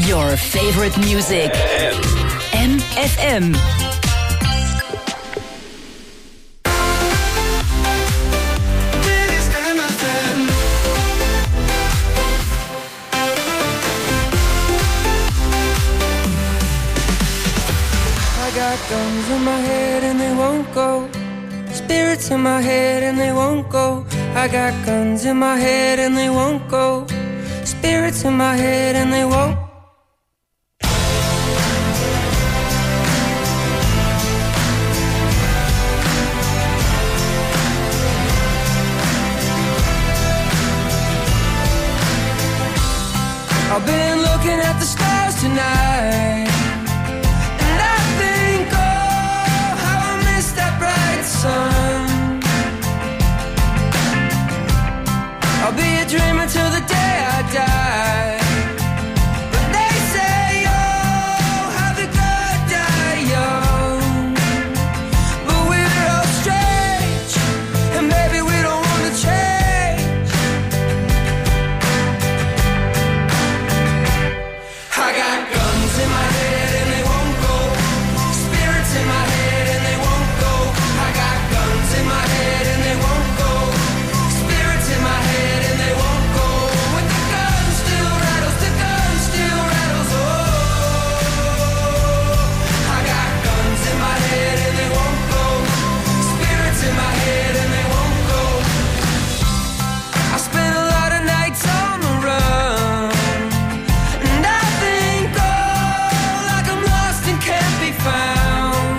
Your favorite music. MFM. Guns in my head and they won't go. Spirits in my head and they won't go. I got guns in my head and they won't go. Spirits in my head and they won't. I've been looking at the stars tonight. I'll be a dreamer till the day I die. But they say, oh, have a good die young. But we're all strange, and maybe we don't want to change. I got guns in my head and they won't go. Spirits in my head and they won't go. I got guns in my head and they won't go. Spirits in my head and they won't go. When the gun still rattles, the gun still rattles. Oh, I got guns in my head and they won't go. Spirits in my head and they won't go. I spent a lot of nights on the run, and I think, oh, like I'm lost and can't be found.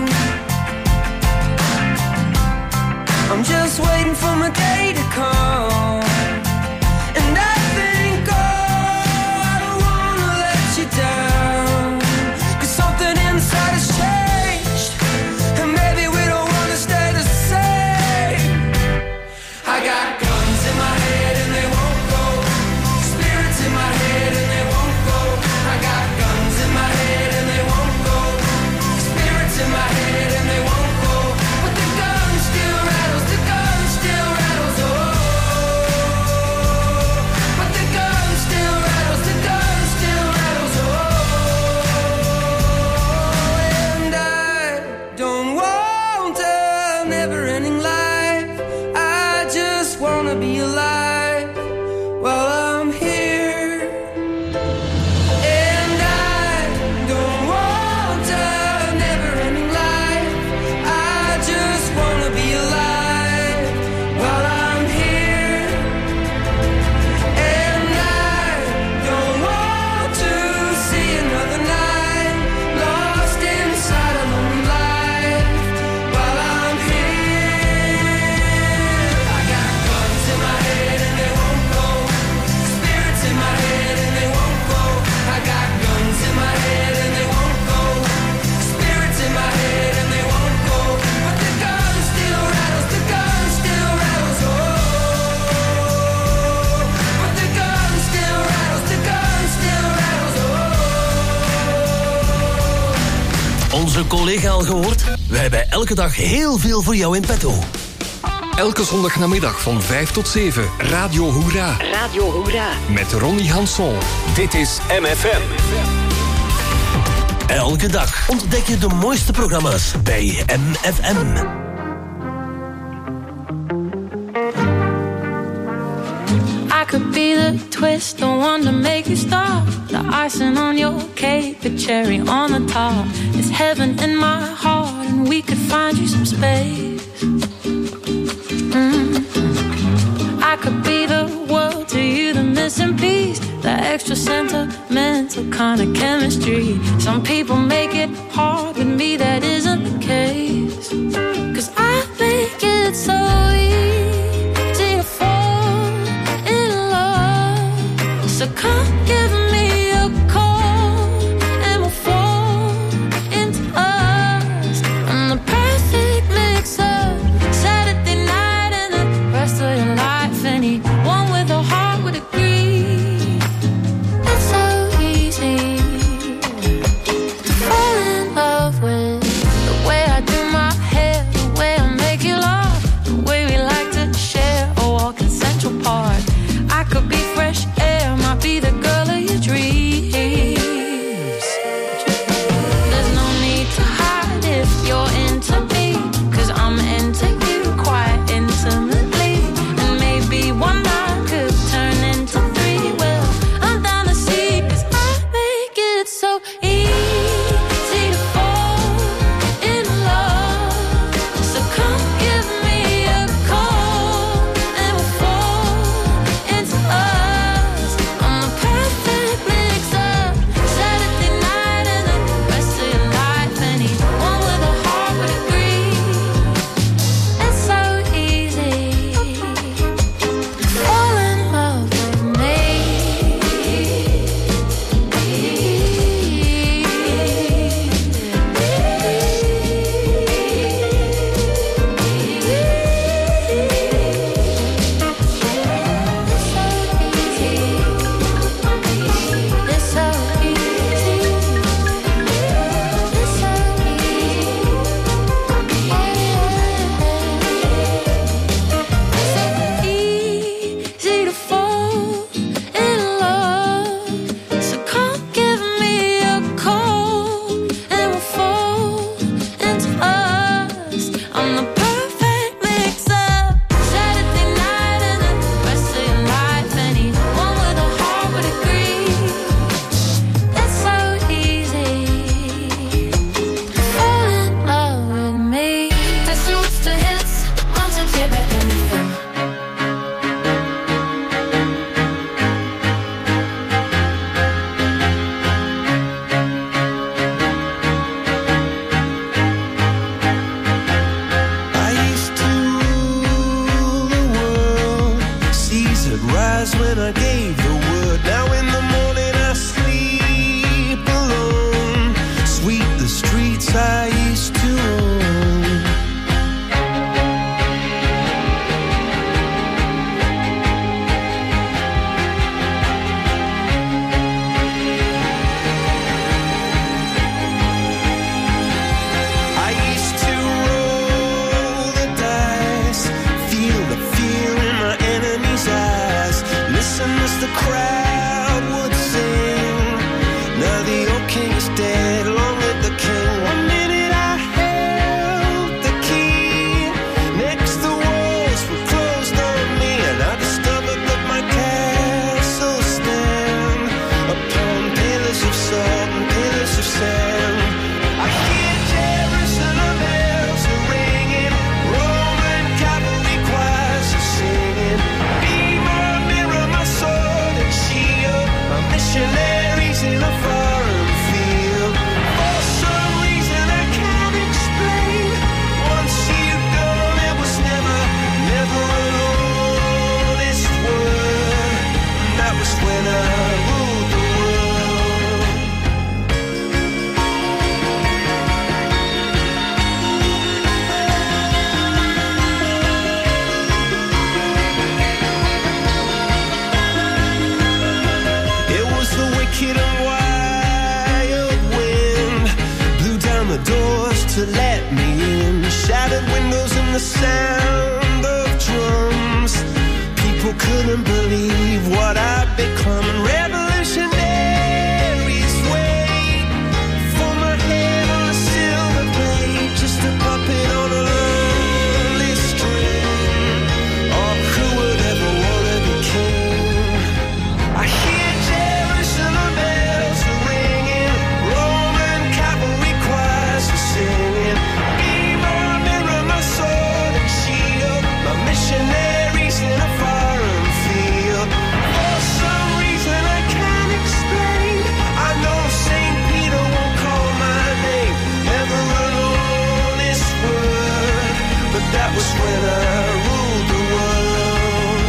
I'm just waiting for my day to come. And I think, oh, I don't wanna let you down. 'Cause something inside has changed, and maybe we don't wanna stay the same. I got guns in my head and they won't go. Spirits in my head and they won't go. I got guns in my head and they won't go. Spirits in my head and they won't go. But the gun still rattles, the gun still rattles, oh. But the gun still rattles, the gun still rattles, oh. And I don't want a never-ending life. I just wanna be alive while I'm here. And I don't want a never-ending life. I just wanna be alive while I'm here. And I don't want to see another night lost inside a lonely life while I'm here. I got guns in my head and they won't go. Spirits in my head and they won't go. I got guns in my head and they won't go. Spirits in my head and they won't go. But the gun still rattles, the gun still rattles, oh. But the gun still rattles, the gun still rattles, oh. Onze collega al gehoord? We hebben elke dag heel veel voor jou in petto. Elke zondagnamiddag van 5 tot 7. Radio Hoera. Radio Hoera. Met Ronnie Hanson. Dit is MFM. Elke dag ontdek je de mooiste programma's bij MFM. I could be the twist, the one to make you stop. The icing on your cake, the cherry on the top. It's heaven in my heart, and we could find you some space. I could be the world to you, the missing piece, the extra sentimental kind of chemistry. Some people make it hard, with me that isn't the case. 'Cause I think it's so easy to fall in love. So come give me a call and we'll fall into us. And the perfect mix of Saturday night and the rest of your life. Anyone with a heart would agree. It's so easy to fall in love with crowd would sing. Now the old king is dead, long live the king. One minute I held the key, next the walls were closed on me, and I discovered that my castle stand upon pillars of salt and pillars of sand. I hear Jerusalem bells are ringing, Roman cavalry choirs are singing. Be my mirror, my sword and shield, my missionaries in a foreign field. For some reason I can't explain, once you've gone it was never, never an honest word. That was when I ruled the world. It was the wicked and wild wind, blew down the doors to let me in, shattered windows and the sound of drums. People couldn't believe what I'd become, and revolutionaries wait for my head on a silver plate, just a puppet on a lonely string. Oh, who would ever want to be king? I hear Jerusalem bells are ringing, Roman cavalry choirs are singing. Be my mirror, my sword and shield, my missionaries in a foreign field. For some reason I can't explain, I know St. Peter won't call my name, never an honest word, but that was when I ruled the world.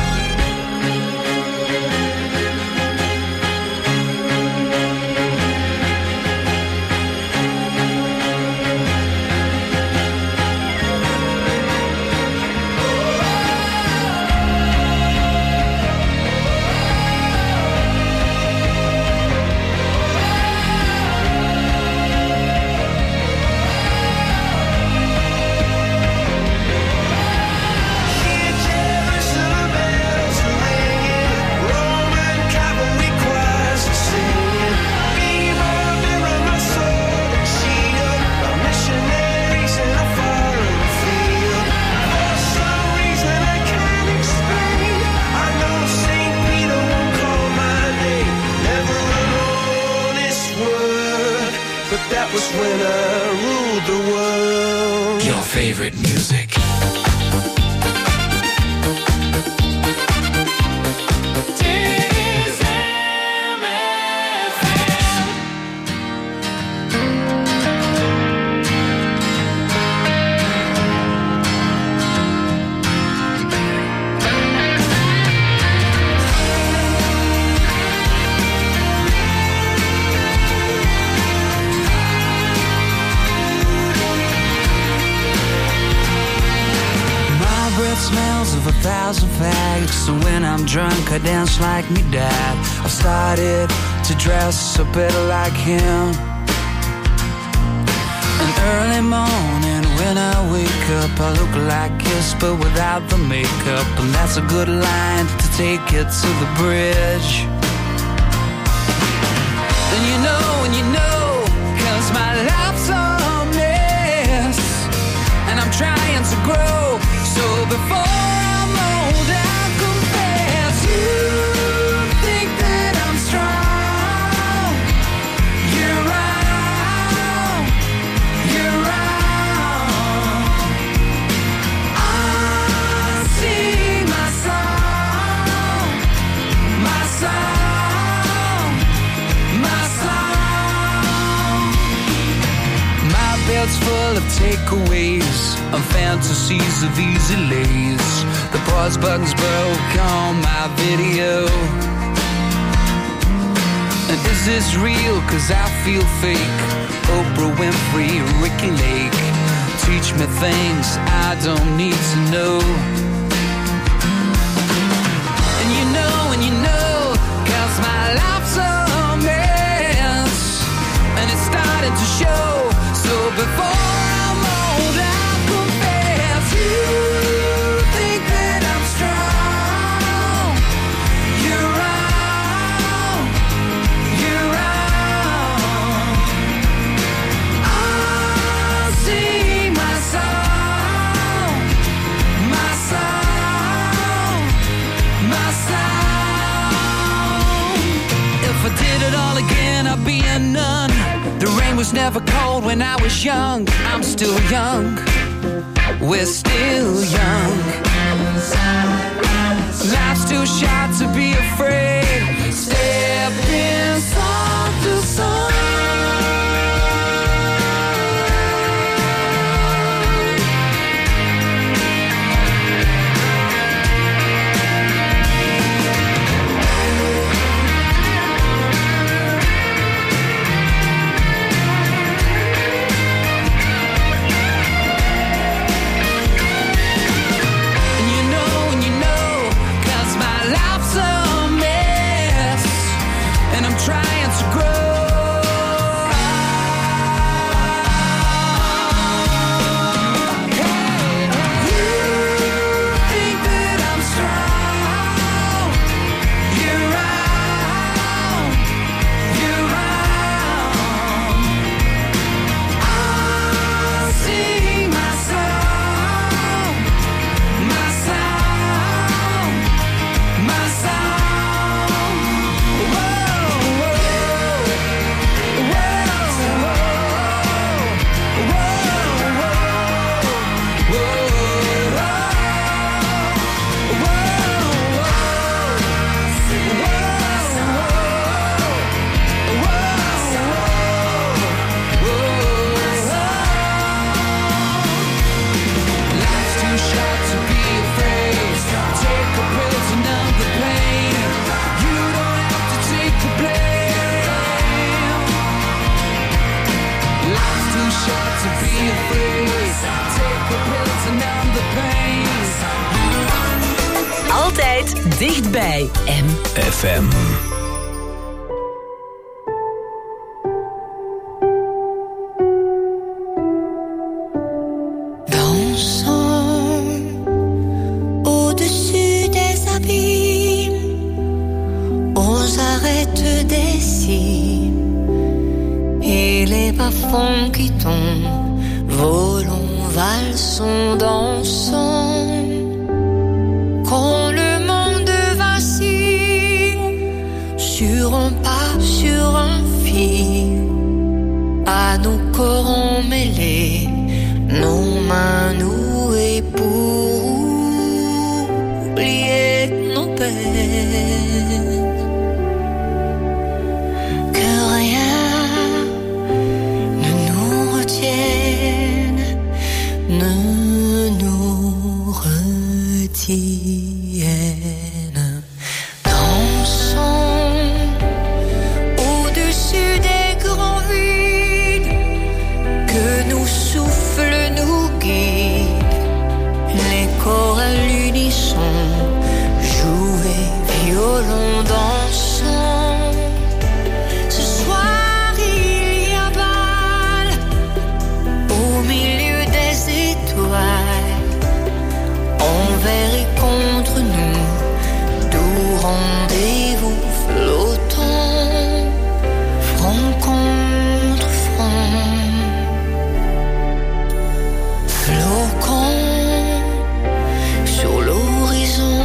Hear Jerusalem bells are ringing, Roman cavalry choirs are singing. Be my mirror, my sword and shield, my missionaries in a foreign field. For some reason I can't explain, I know St. Peter won't call my name, never an honest word, but that was when I ruled the world. Your favorite music. My breath smells of 1,000 fags, so when I'm drunk I dance like me dad. I've started to dress a bit like him. An early morning when I wake up, I look like Kiss but without the makeup, and that's a good line to take it to the bridge. And you know, 'cause my life's a mess, and I'm trying to grow, so before I'm old I confess. You think that I'm strong, you're wrong, you're wrong. I sing my song, my song, my song. My bed's full of takeaways and fantasies of easy lays. The pause button's broke on my video. And is this real? 'Cause I feel fake. Oprah Winfrey, Ricky Lake, teach me things I don't need to know. And you know, 'cause my life's a mess, and it's starting to show. So before I'm old, I'll confess. You think that I'm strong, you're right. was never cold when I was young. I'm still young. We're still young. Life's too short to be afraid. Stepping song to song. Trying to grow. Hey, you think that I'm strong? You're wrong. You're wrong. I'll sing my song, my song, my song. Altijd dichtbij MFM. Dansons au-dessus des abîmes, aux arêtes des cimes, et les bas-fonds qui tombent, volons, valsons, dansons. Quand le monde vacille sur un pas, sur un fil, à nos corps emmêlés, nos mains nouées pour oublier nos peines. Que rien ne nous retienne, ne nous retienne. Dansons au-dessus des grands vides, que nos souffles nous guident, les corps à l'unisson, jouer, violon, dansons. Ce soir il y a bal au milieu des étoiles, envers et contre nous, doux rendez-vous flottants, front contre front, flocons sur l'horizon,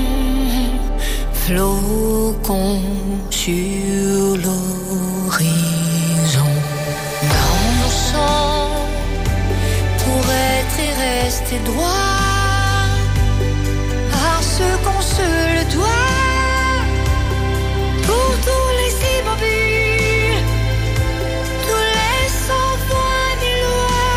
flocons sur l'horizon. Dansons pour être et rester droit, parce qu'on se le doit, pour tous les immobiles, tous les sans voix ni loi,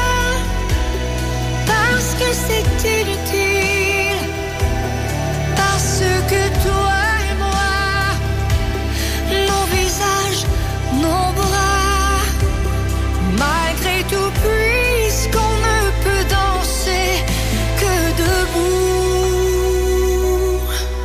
parce que c'est inutile, parce que toi et moi, nos visages, nos bras, malgré tout, puisqu'on ne peut danser que debout.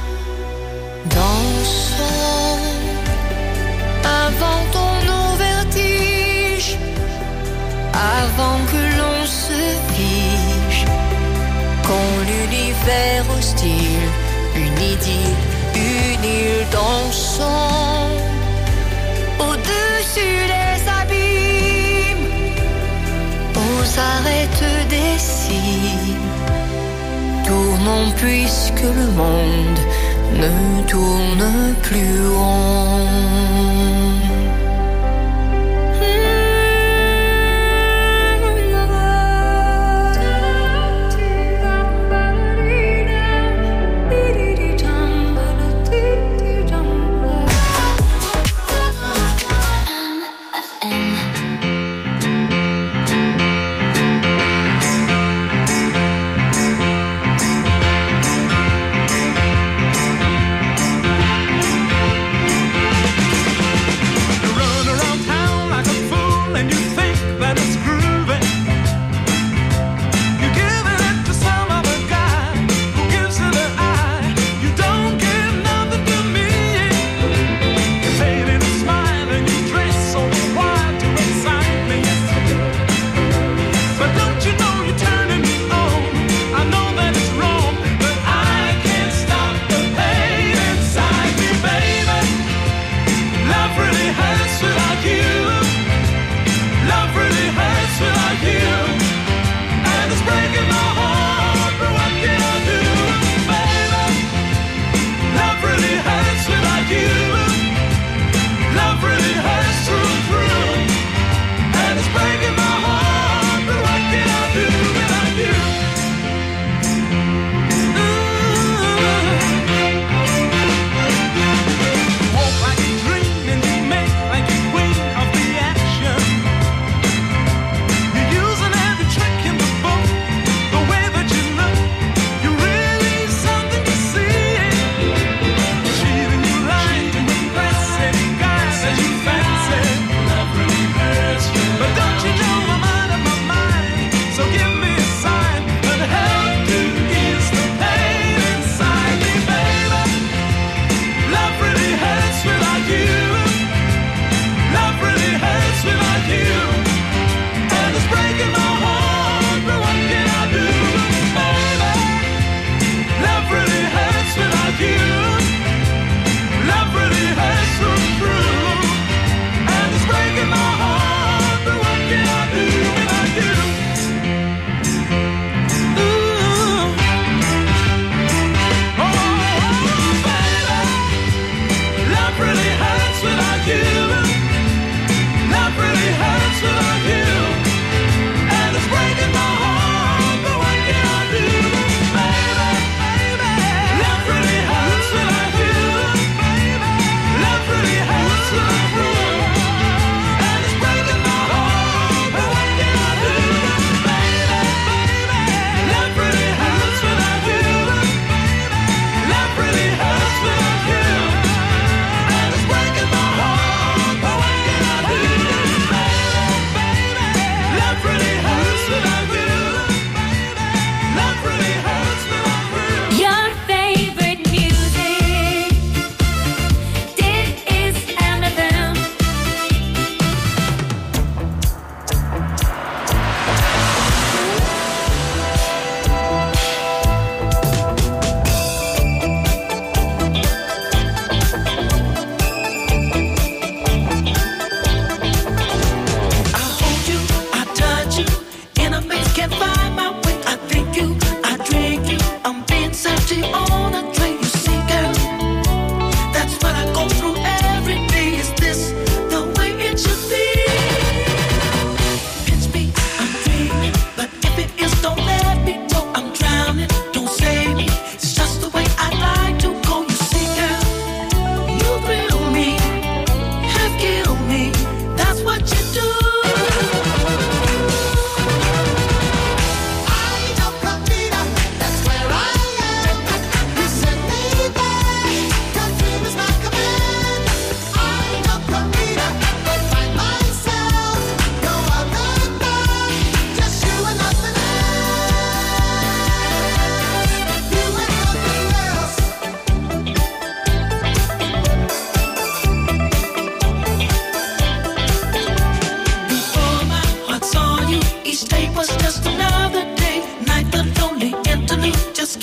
Dansons, inventons nos vertiges, avant que l'on se fige. Quand l'univers hostile, une idylle, une île, dansons au-dessus des abîmes, aux arêtes des cimes. Tournons puisque le monde ne tourne plus rond.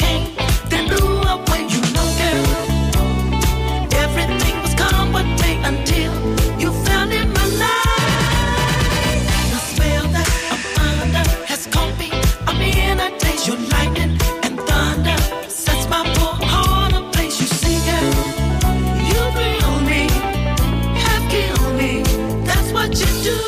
came, then blew away. You know, girl, everything was gone one day until you found in my life. The spell that I'm under has caught me. I'm in a daze. Your lightning and thunder sets my poor heart ablaze. You see, girl, you thrill me, have killed me. That's what you do.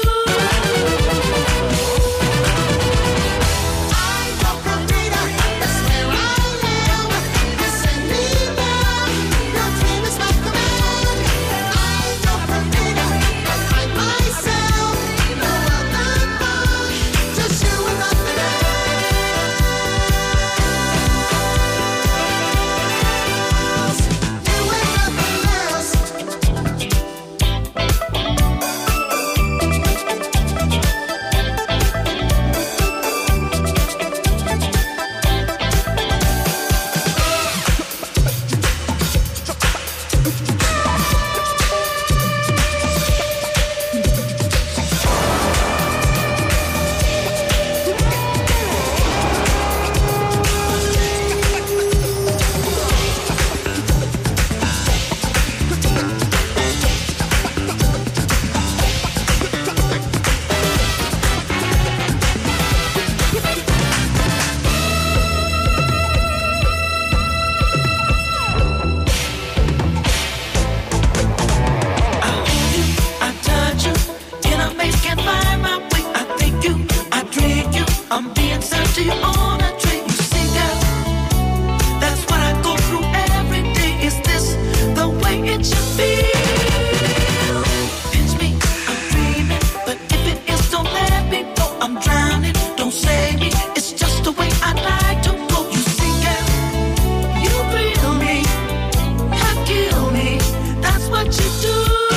I'm being served to you on a tray. You see, girl, that's what I go through every day. Is this the way it should be? Pinch me, I'm dreaming, but if it is, don't let me go. I'm drowning, don't save me. It's just the way I like to go. You see, girl, you thrill me, have killed me. That's what you do.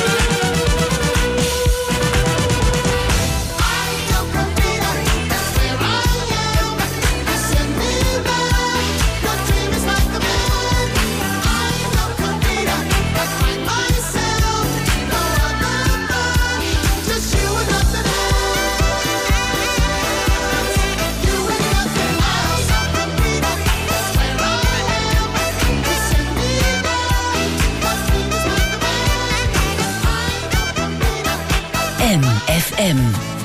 MFM.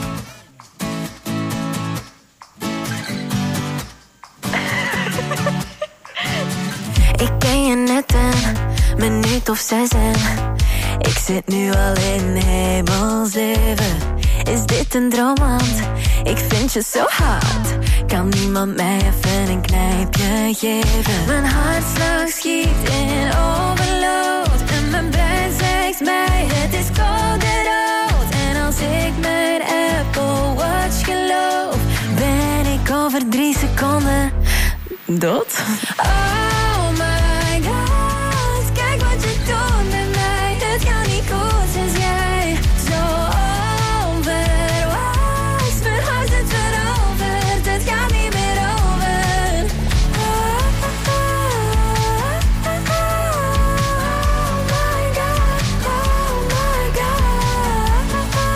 Ik ken je net een minuut of 6 en ik zit nu al in hemel 7. Is dit een droom, want ik vind je zo hard. Kan niemand mij even een knijpje geven? Mijn hartslag schiet in overload en mijn brein zegt mij het is koude rood. En als ik mijn Apple Watch geloof, ben ik over 3 seconden dood. Oh my god, kijk wat je doet met mij. Het gaat niet goed sinds jij zo onverwachts mijn hart het veroverd. Het gaat niet meer over. Oh my god, oh my god.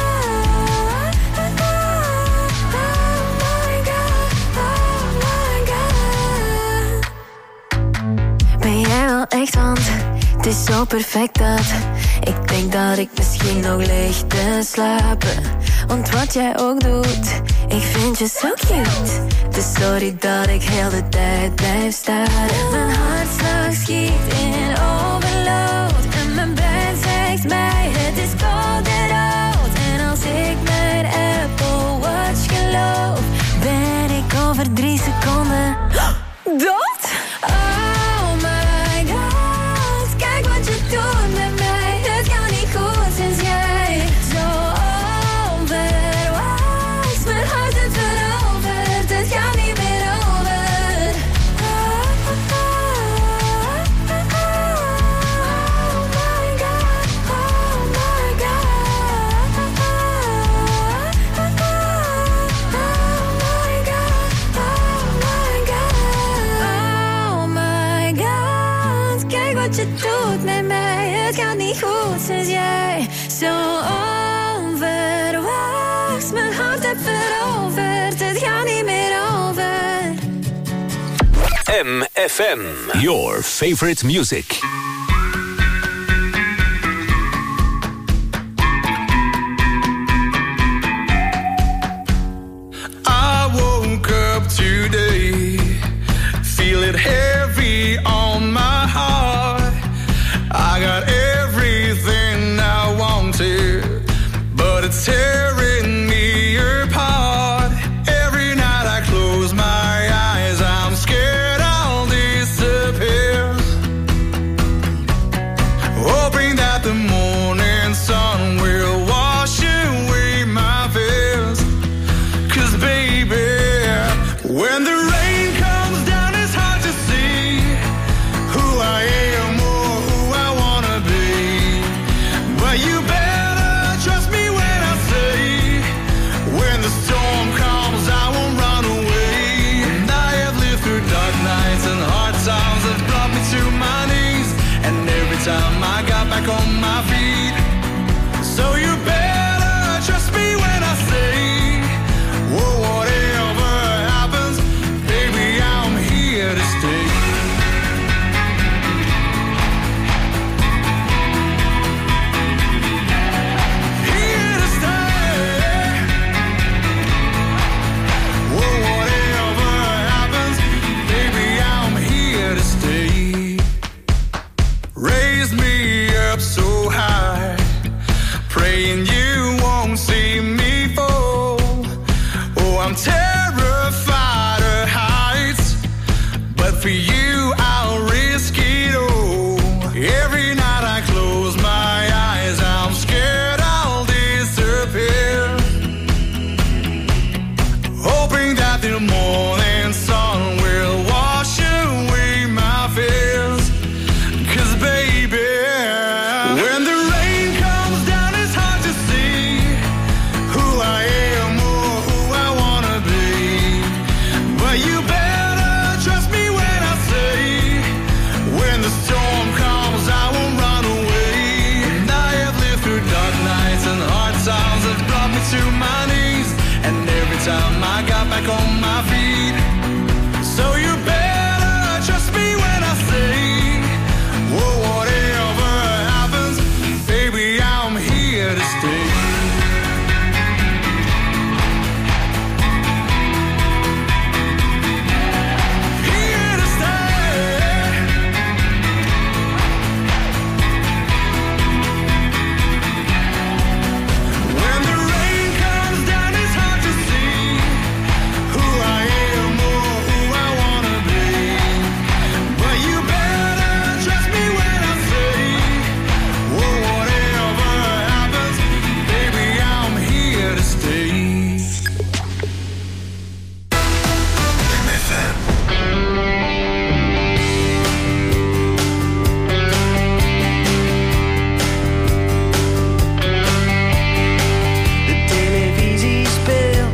Oh my god, oh my god. Ben jij wel echt, want het is zo perfect dat ik denk dat ik misschien nog lig te slapen. Want wat jij ook doet, ik vind je zo cute. Dus sorry dat ik heel de tijd blijf staren. Mijn hartslag schiet in overload en mijn brein zegt mij het is koude rood. En als ik mijn Apple Watch geloof, ben ik over 3 seconden dood. Oh my god, kijk wat je doet met mij. Het gaat niet goed sinds jij zo onverwachts mijn hart het veroverd. Het gaat niet meer over. Oh my god, oh my god. Oh my god, oh my god. Oh my god, kijk wat je doet met mij. Het gaat niet goed sinds jij zo onverwachts mijn hart hebt veroverd. Het gaat niet meer over. MFM. Your favorite music. I woke up today, feel it heavy on my heart. I got everything I wanted, but it's tearing me apart. Every night I close my eyes, I'm scared I'll disappear. Hoping that the morning sun will wash away my fears. 'Cause baby, when the rain comes down, it's hard to see who I am or who I wanna be. But you better trust me when I say, when the storm comes, I won't run away. And I have lived through dark nights and hard times that brought me to my knees. And every time I got back on my feet. So you better trust me when I say, whoa, whatever happens, baby, I'm here to stay. Here to stay. Whoa, whatever happens, baby, I'm here to stay. Raise me up so high, praying you won't see me fall. Oh, I'm terrified of heights, but for you I'll risk it all. Every night I close my eyes, I'm scared I'll disappear. Hoping that the morning sun will wash away my fears. 'Cause baby, when the rain comes down, it's hard to see who I am or who I wanna be. But you better trust me when I say, when the storm comes, I won't run away. And I have lived through dark nights and hard times that brought me to my knees. And every time I got back on my feet. So you better trust me when I say, whoa, whatever happens, baby, I'm here to stay. Here to stay. When the rain comes down, it's hard to see who I am or who I wanna be. But you better trust me when I say, whoa, whatever happens, baby, I'm here to stay. De televisie speelt,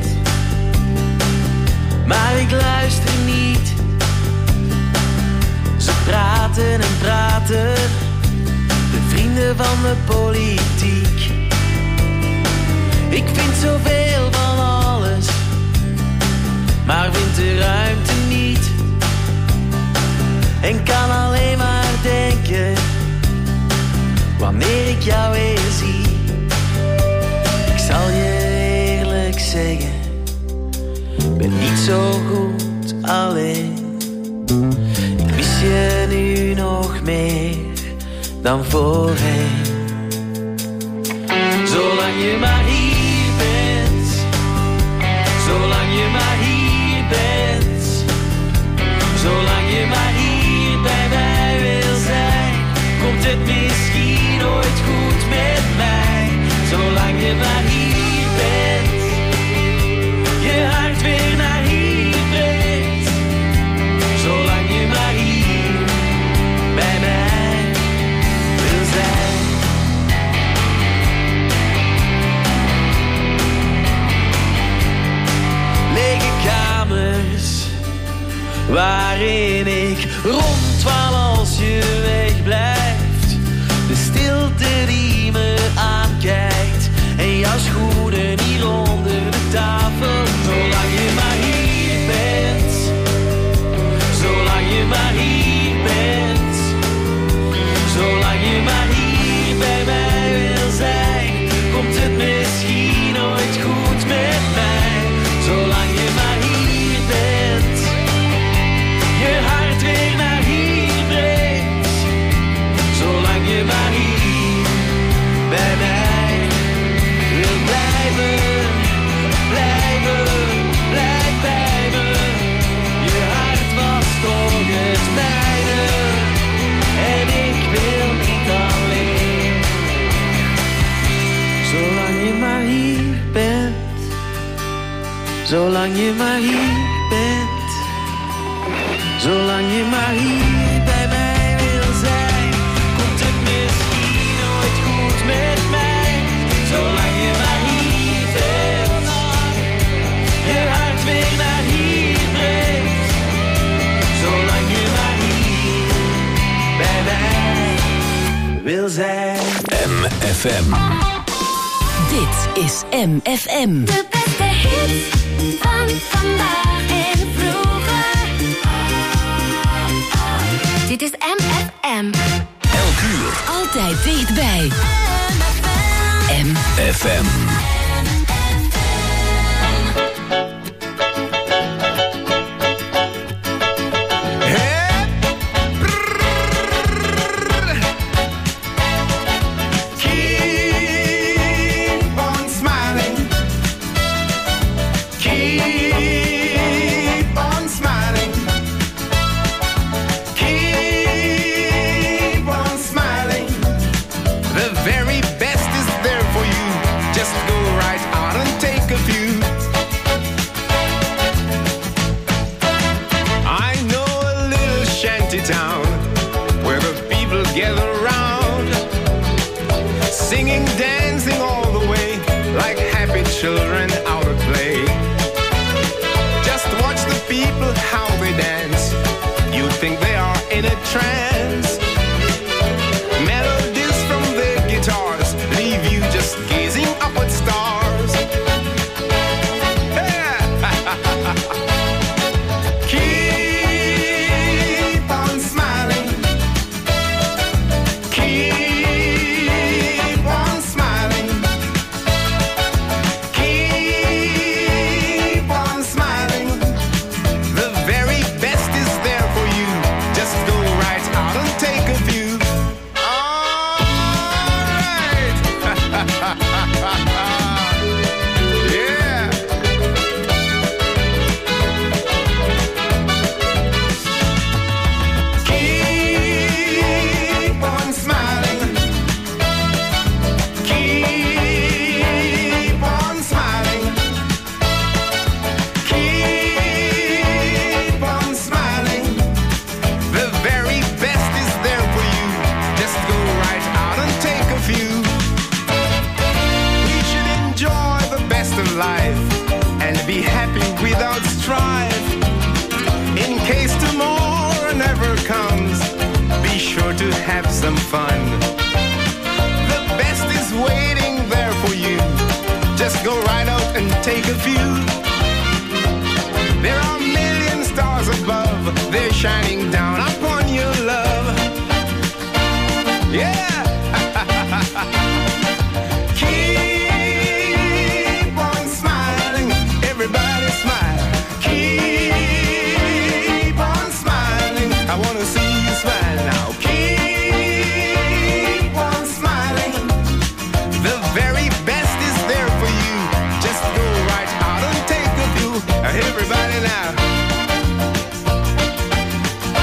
maar ik luister niet. Ze praten en praten, de vrienden van de politiek. Ik vind zoveel van alles, maar vind de ruimte niet. En kan alleen maar denken, wanneer ik jou weer zie. Ik zal je eerlijk zeggen, ben niet zo goed alleen. Ik mis je nu nog meer dan voorheen. Zolang je maar hier bent, zolang je maar hier bent, zolang je maar hier bij mij wil zijn, komt het misschien ooit goed met mij. Zolang je maar hier bent, je hart weer naar hier brengt, zolang je maar hier bij mij wil zijn. Zolang je maar hier bent, zolang je maar hier bij mij wil zijn, komt het misschien nooit goed met mij. Zolang je maar hier bent, je hart weer naar hier brengt. Zolang je maar hier bij mij wil zijn. MFM. Dit is MFM. De beste hits van vandaag en vroeger. Dit is MFM. Elk uur. Altijd dichtbij. MFM. Town where the people gather round, singing, dancing all the way like happy children out at play. Just watch the people how they dance, you think they are in a trance. Melodies from their guitars leave you just gazing up at stars. Yeah. To have some fun. The best is waiting there for you. Just go right out and take a view. There are million stars above, they're shining down upon your love. Yeah. Keep on smiling, everybody smile. Keep on smiling, I wanna see you smile now. Everybody now.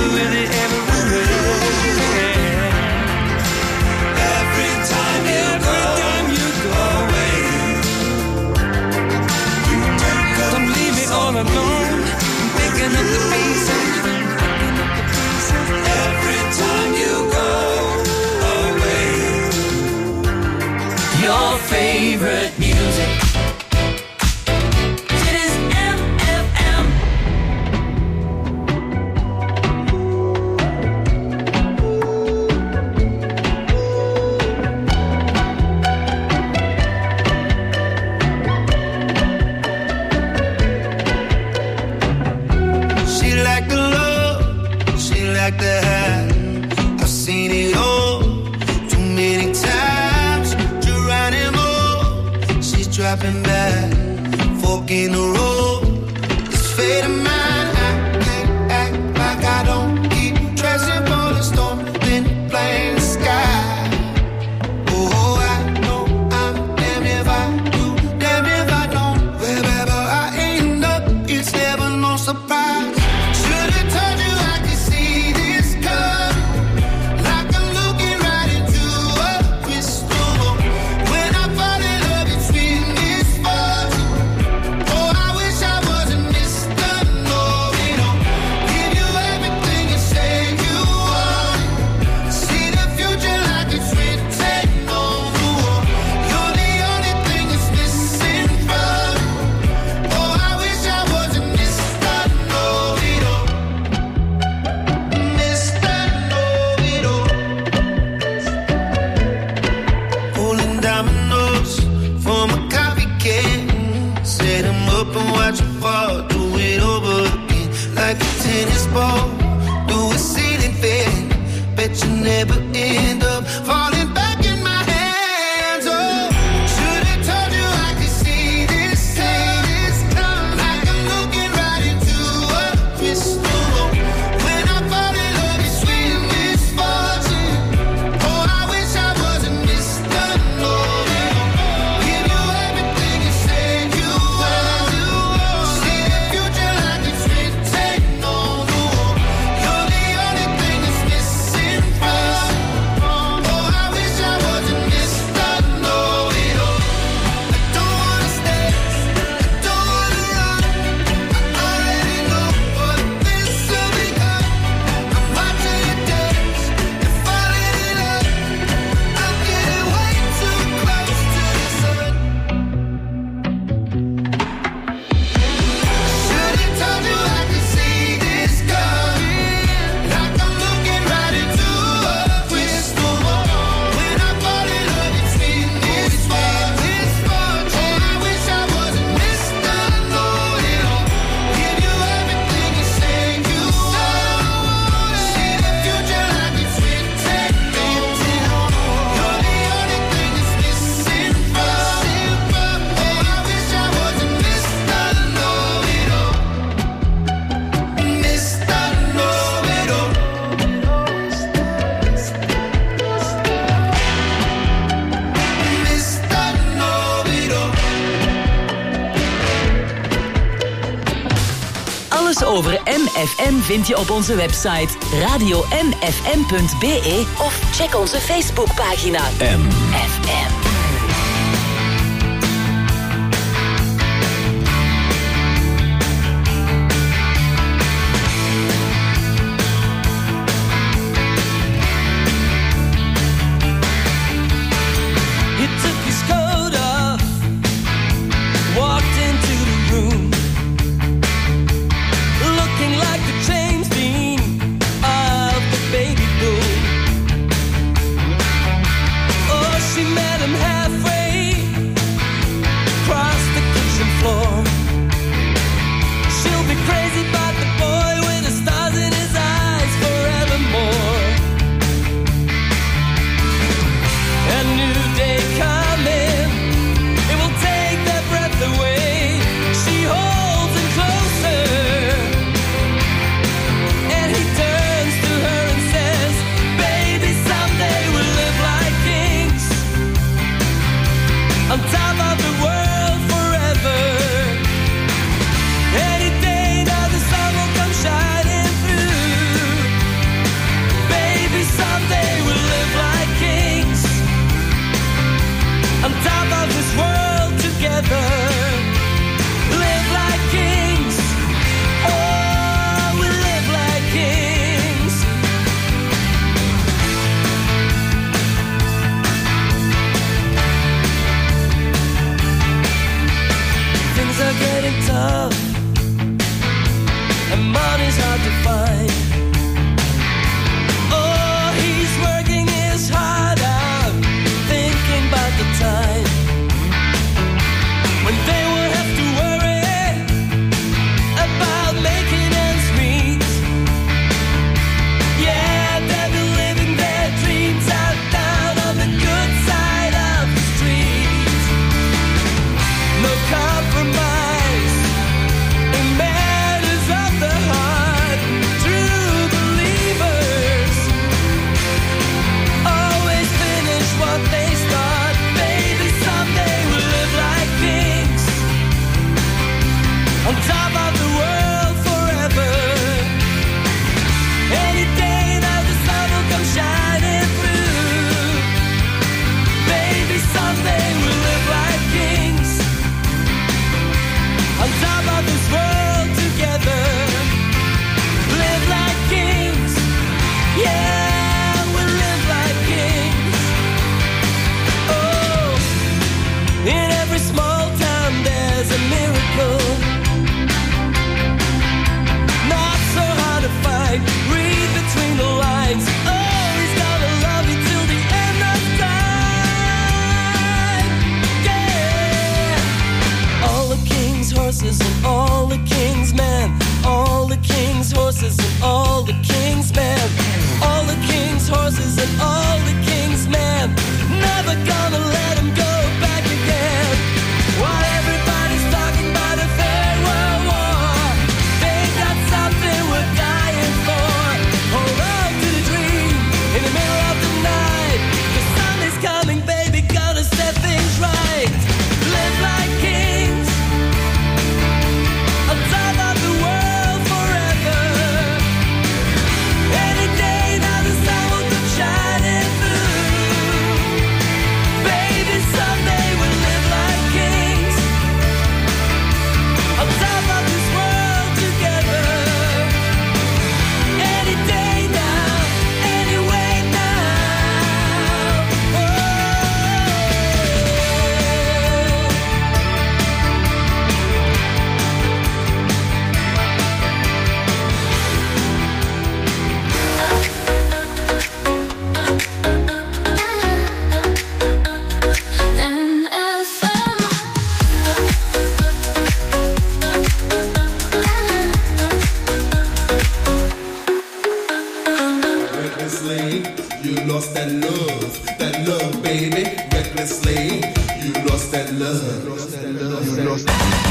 with it everywhere. Every time you go away, don't leave me all alone, picking up the pieces. Every time you go away, your favorite music. It is MFM. She like the love, she like the high. I've seen it all too many times. Geronimo, she's dropping back, fork in the road. It's fate of mine. I can't act like I don't keep dressing for the storm in plain sky. Oh, I know I'm damned if I do, damned if I don't. Wherever I end up, it's never no surprise. Should've told you I could see this coming, like I'm looking right into a crystal ball. When I fall in love, it's with misfortune. Oh, I wish I wasn't Mr. Know-it-all. Give you everything and say you want it. See the future like it's written on the wall. You're the only thing that's missing from me. Oh, I wish I wasn't Mr. Know-it-all. Mr. Know-it-all. Pulling dominoes from a copycat. Set 'em up and watch 'em fall. Do it over again like a tennis ball. Do a ceiling fan. Bet you never end up falling back in my hands. Oh, should've told you I could see this coming, like I'm looking right into a crystal ball. When I fall in love, it's with misfortune. Oh, I wish I wasn't Mr. Know-it-all. Give you everything and say you want it. See the future like it's written on the wall. You're the only thing that's missing from me. Oh, I wish I wasn't Mr. Know-it-all. I don't wanna stay, I don't wanna run. I already know what this will become. I'm watching you dance and falling in love. I'm getting way too close to the sun. Should've told you I could see this coming, like I'm looking right into a crystal ball. When I fall in love, it's with misfortune. Oh, I wish I wasn't Mr. Know-it-all. Give you everything and say you want it. See the future like it's written on the wall. You're the only thing that's missing from me. Oh, I wish I wasn't Mr. Know-it-all. Mr. Know-it-all. Mr. Know-it-all. Alles over MFM vind je op onze website radio-mfm.be of check onze Facebookpagina MFM. You took your coat off, walked into the room, looking like the James Dean of the baby boom. Oh, she met him that love, baby, recklessly. You lost that love, you lost that.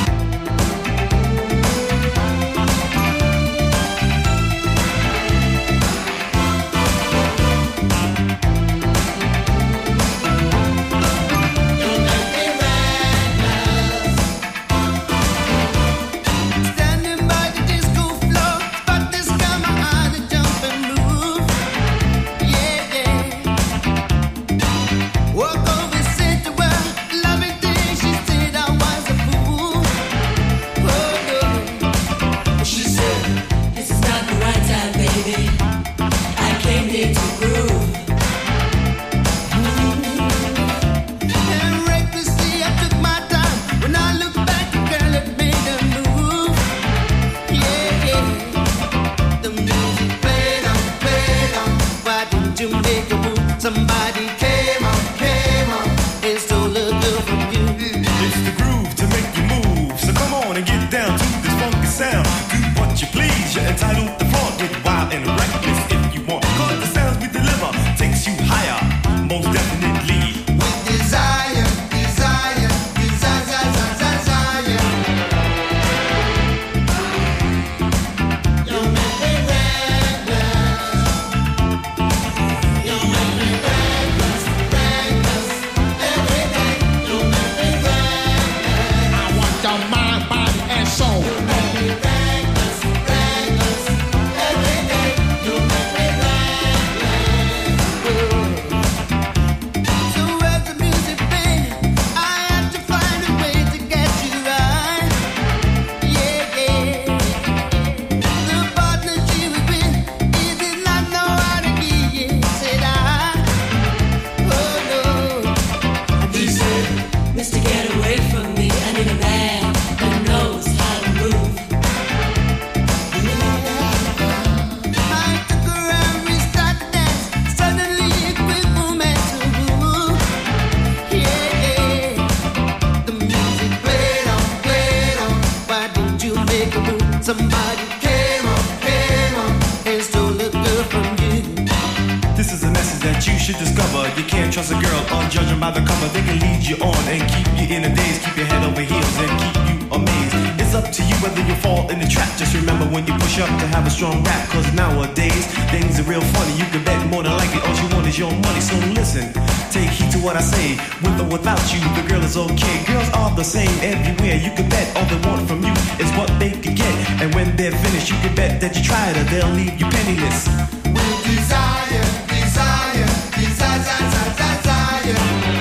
Somebody came on, and stole a girl from you. It's the groove to make you move. So come on and get down to this funky sound. Do what you please, you're entitled to flaunt with wild and reckless if you want. Cause the sounds we deliver takes you higher, most definitely. With desire, desire, desire, desire. You make me reckless. You make me reckless, reckless. Every day you make me reckless. I want your mind, body, and soul. You make me reckless, reckless. Every day you make me reckless. So as the music plays, I have to find a way to get you right. Yeah, yeah. The partner she was with, he did not know how to be. Said I, oh no. He said, Mister, get away from me. I need a man that knows how to move. I took her and we started to dance. Suddenly a quick moment to move. Yeah, yeah. The music played on. Why didn't you make a move? Somebody came on, and stole a girl from you. This is a message that you should discover. You can't trust a girl on judging by the cover. They can lead you on and keep you in a daze, keep your head over heels and keep you amazed. It's up to you whether you fall in the trap. Just remember when you push up to have a strong rap. Cause nowadays things are real funny. You can bet more than likely all you want is your money. So listen, take heed to what I say. With or without you, the girl is okay. Girls are the same everywhere. You can bet all they want from you is what they can get. And when they're finished, you can bet that you tried her, they'll leave you penniless. With desire, desire, desire, desire.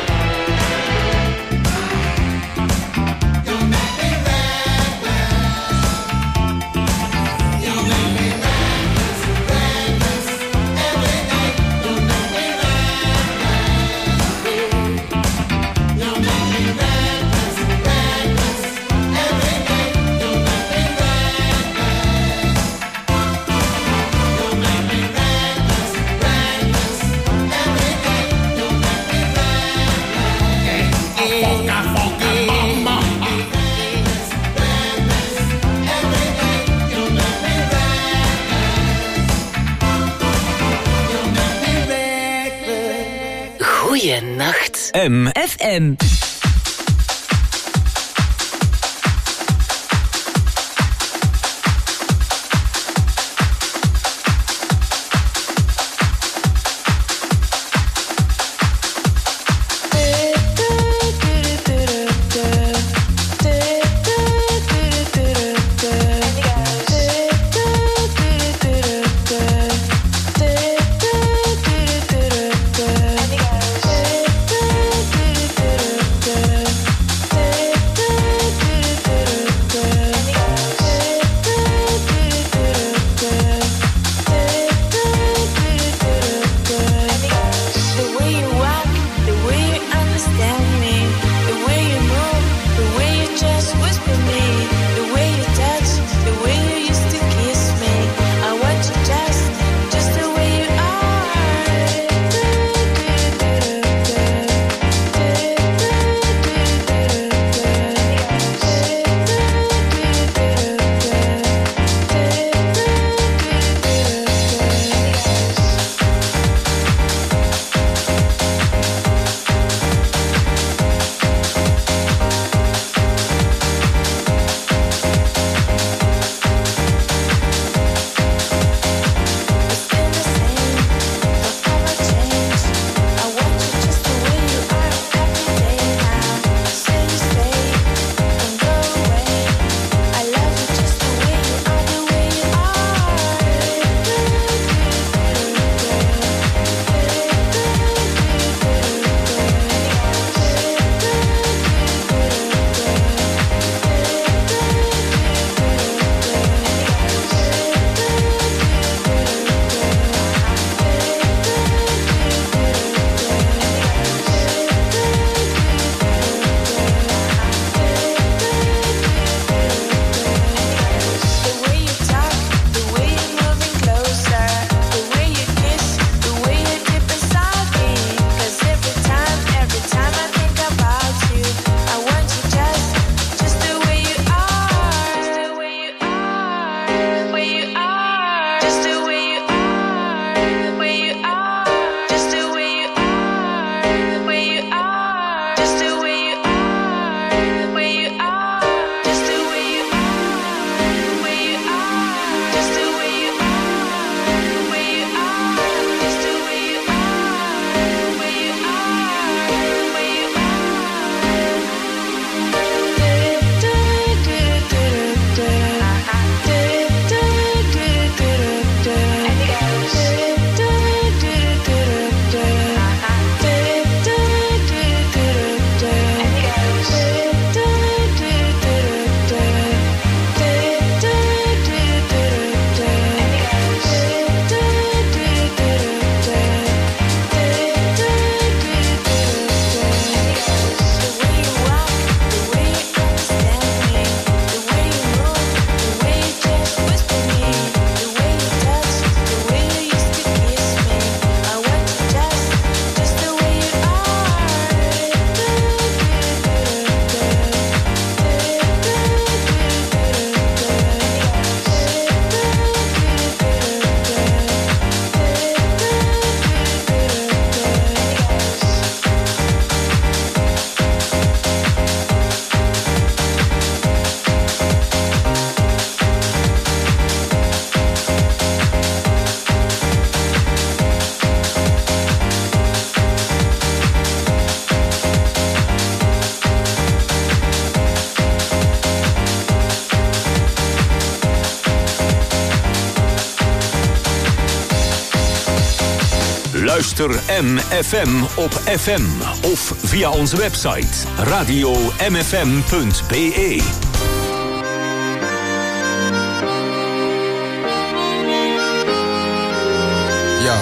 You make me reckless. You make me reckless, reckless. Every day you make me reckless. You make me reckless, reckless. Every day you make me reckless. You make me reckless, reckless. Every day you make me reckless. Mama. Goeienacht. FM. Luister MFM op FM of via onze website radio-mfm.be. Ja.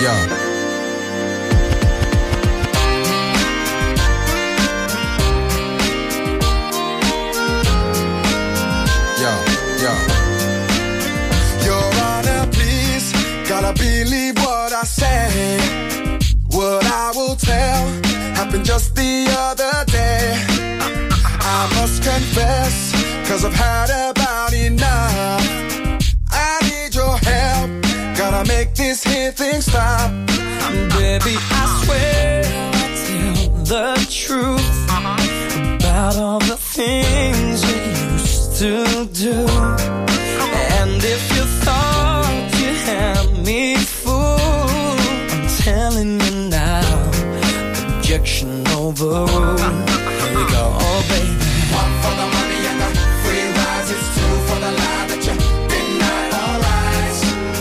Your Honor, please, gotta believe what I say. What I will tell happened just the other day. I must confess, 'cause I've had about enough. I need your help, gotta make this here thing stop. Baby, I swear I'll tell the truth about all the things you used to do. And if you thought you had me fooled, I'm telling you now, objection overruled. Here we go, oh baby. One for the money and the free rides, it's two for the lie that you deny. All right,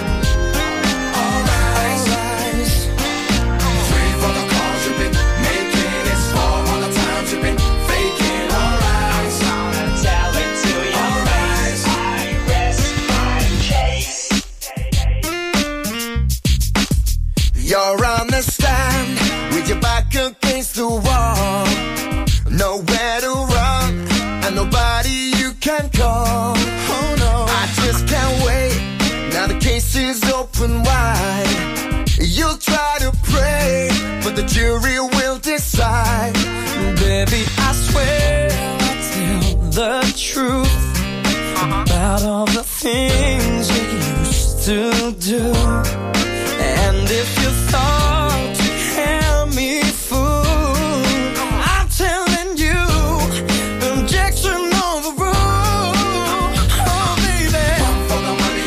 three for the calls you've been making, it's four all the times you've been faking. All right, I'm gonna tell it to you. All right, I rest my case. You're on the stand with your back against the wall, nowhere to run and nobody you can call. Oh no, I just can't wait. Now the case is open wide. You'll try to pray, but the jury will decide. Baby, I swear I'll tell the truth about all the things you used to do.